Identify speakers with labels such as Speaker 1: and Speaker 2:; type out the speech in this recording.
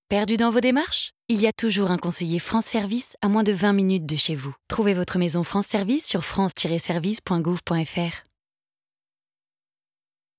Speaker 1: Perdu dans vos démarches? Il y a toujours un conseiller France Service à moins de 20 minutes de chez vous. Trouvez votre maison France Service sur France-service.gouv.fr.